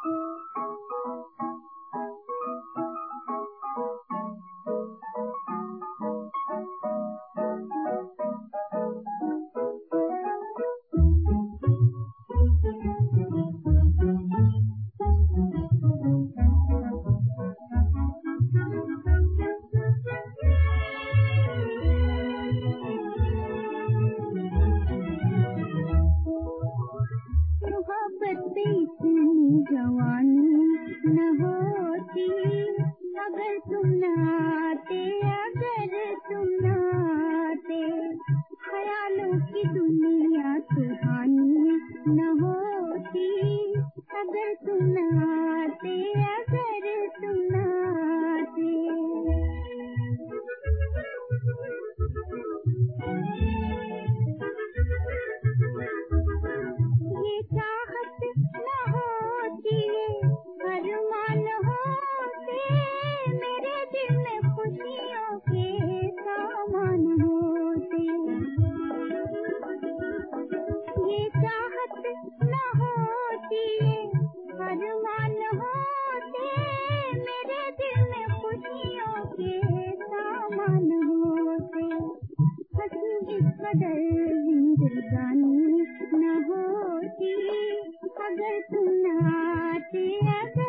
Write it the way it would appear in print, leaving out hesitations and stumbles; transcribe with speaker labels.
Speaker 1: जवानी न होती अगर तुम न आते, अगर तुम न आते। ख्यालों की दुनिया सुहानी न होती अगर तुम न आते, अगर तुम न आते। ये चाहत न होती, अरमान होते, मेरे दिल में खुशियों के सामान होते। ये चाहत न होती, अरमान होते, मेरे दिल में खुशियों के सामान होते। हंसी इस कदर जिंदगानी न होती अगर तुम न आते, अगर